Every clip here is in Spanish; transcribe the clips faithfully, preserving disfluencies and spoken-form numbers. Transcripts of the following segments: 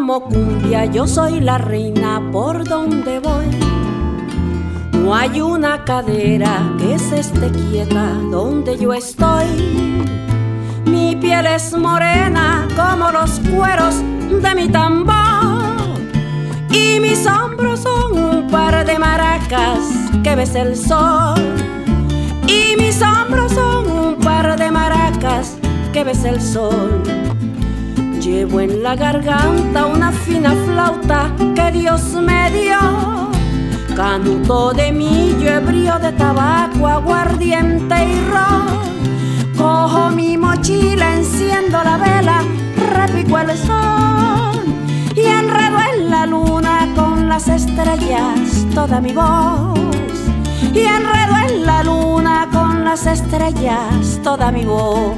como cumbia, yo soy la reina por donde voy. No hay una cadera que se esté quieta donde yo estoy. Mi piel es morena como los cueros de mi tambor, y mis hombros son un par de maracas que besa el sol. Y mis hombros son un par de maracas que besa el sol. Llevo en la garganta una fina flauta que Dios me dio, canuto de millo, ebrio de tabaco, aguardiente y ron. Cojo mi mochila, enciendo la vela, repico el sol y enredo en la luna con las estrellas toda mi voz. Y enredo en la luna con las estrellas toda mi voz.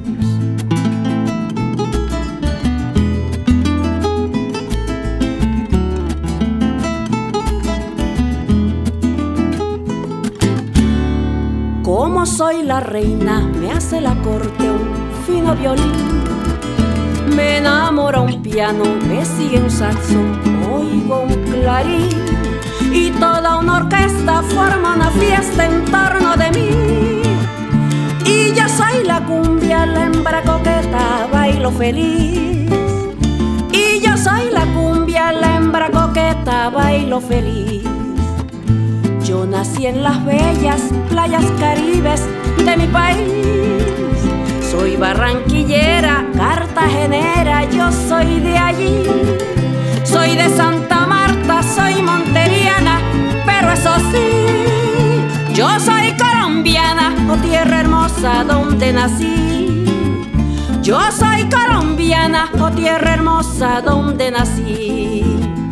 Como soy la reina, me hace la corte un fino violín. Me enamora un piano, me sigue un saxo, oigo un clarín. Y toda una orquesta forma una fiesta en torno de mí. Y yo soy la cumbia, la hembra coqueta, bailo feliz. Y yo soy la cumbia, la hembra coqueta, bailo feliz. Yo nací en las bellas playas caribes de mi país. Soy barranquillera, cartagenera, yo soy de allí. Soy de Santa Marta, soy monteriana, pero eso sí, yo soy colombiana, oh tierra hermosa donde nací. Yo soy colombiana, oh tierra hermosa donde nací.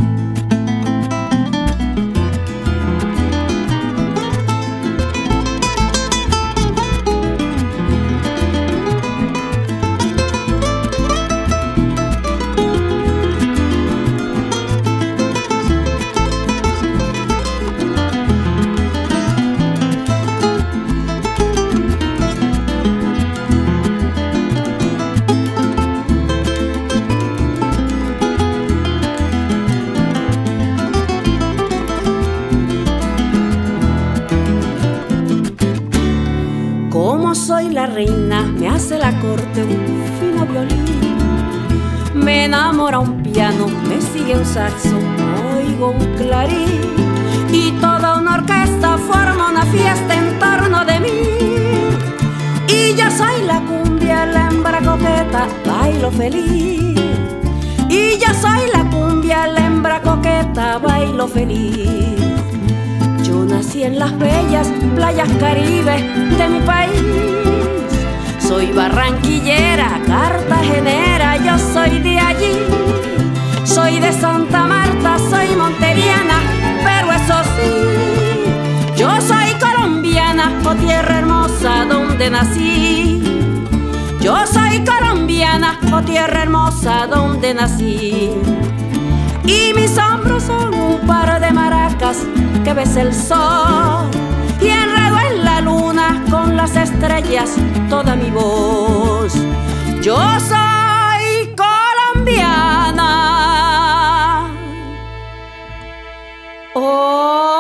Como soy la reina, me hace la corte un fino violín. Me enamora un piano, me sigue un saxo, oigo un clarín. Y toda una orquesta forma una fiesta en torno de mí. Y yo soy la cumbia, la hembra coqueta, bailo feliz. Y yo soy la cumbia, la hembra coqueta, bailo feliz. Yo nací en las bellas playas caribes de mi país. Soy barranquillera, cartagenera, yo soy de allí. Soy de Santa Marta, soy monteriana, pero eso sí, yo soy colombiana, oh tierra hermosa donde nací. Yo soy colombiana, oh tierra hermosa donde nací. Y mis hombros son un par de maracas que besa el sol. Y enredo en la luna con las estrellas toda mi voz. Yo soy colombiana. Oh.